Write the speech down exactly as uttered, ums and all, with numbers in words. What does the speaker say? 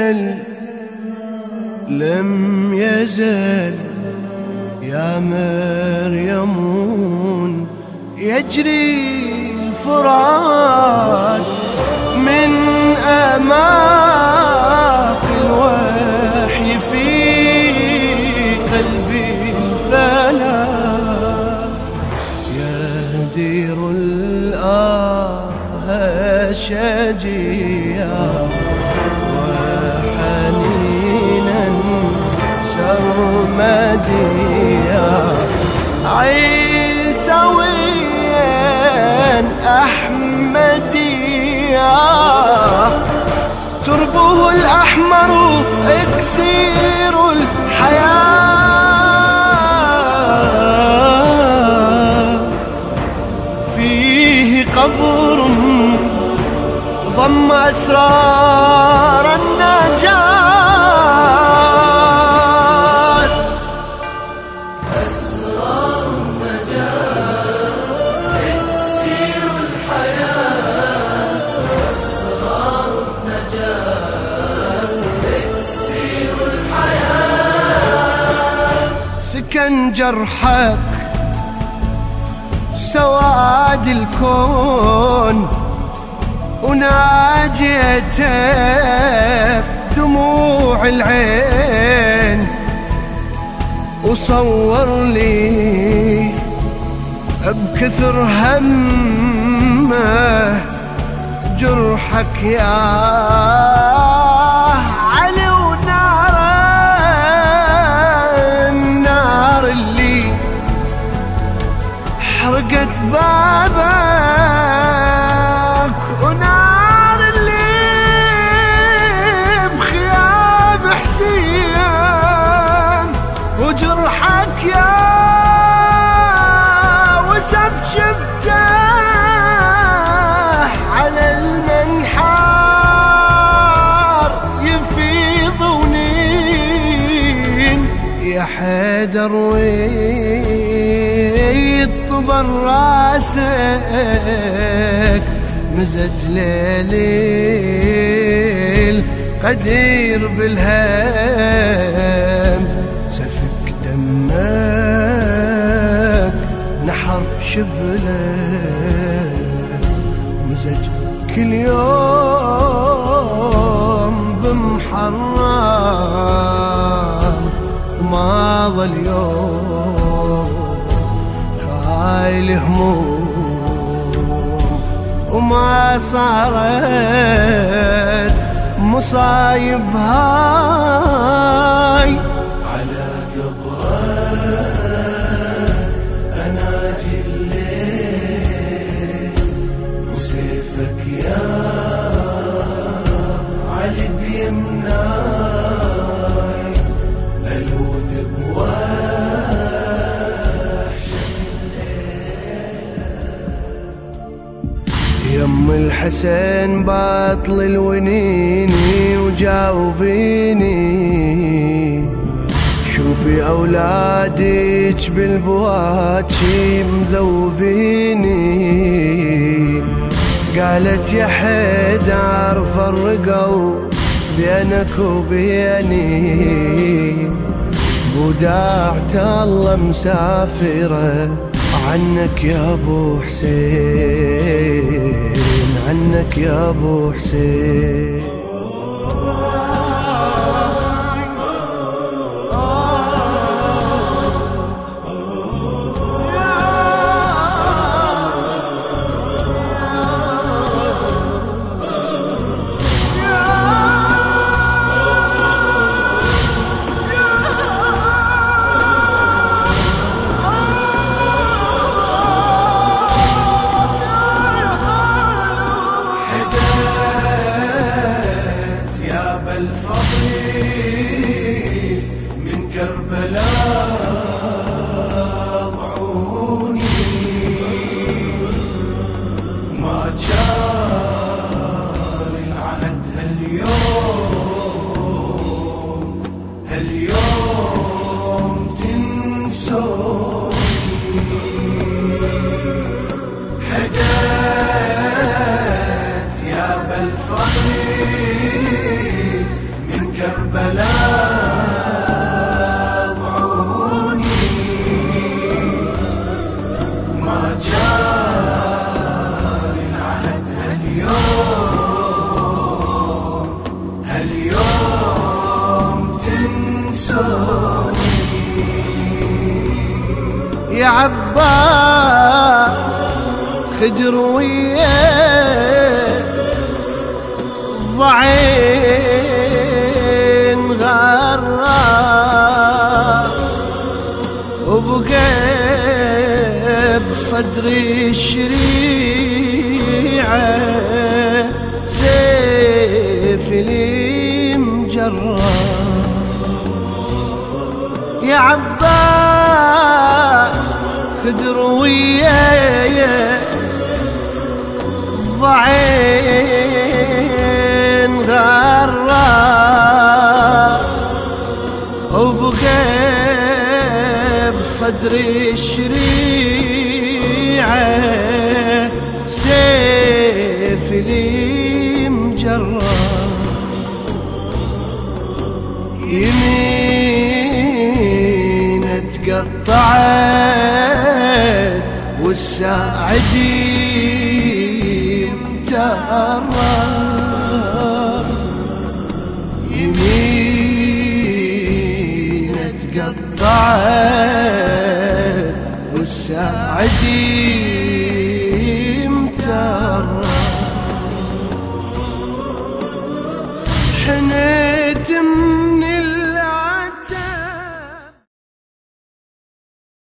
يزل لم يزل يا مريمون يجري الفرات من أماق الوحي في قلبي الفلات يهدير الآه الشجيع وحنينا سرمديا عيسويا أحمديا تربه الأحمر اكسير الحياة فيه قبر ضم أسرار النجاة أسرار النجاة تسير الحياة أسرار النجاة تسير الحياة سكن جرحك سواد الكون وناجيته بدموع العين وصور لي بكثر همه جرحك يا علي ونار النار اللي حرقت بابك ونار اللي بخيام حسين وجرحك يا وسف شفته على المنحار يفيض ونين يا حيدر ويطبر راسك مزج ليل قدير بالهم سفك دمك نحر شبلك مزج كل يوم بمحرم وما ظل يوم خايل هموم وما صارت مصايب هاي على قبرك أناجي الليل وسيفك يا علي بيمناي ألوذ بوحشة الليل يم الحسين باطل الونيني وجاوبيني شوفي أولادك بالبوات شي مذوبيني قالت يا حيدر فرقوا بينك وبيني وداعت الله مسافرة عنك يا ابو حسين عنك يا ابو حسين خدر وياه ضعين غرار وبقى بصدري الشريعة سيف لي مجرر يا عباس خدر وياي ضعين غرار وبقى بصدري الشريعة سيف لي مجرر يمين تقطعت والساعدي متهرر يمين تقطعت والساعدي متهرر حنيت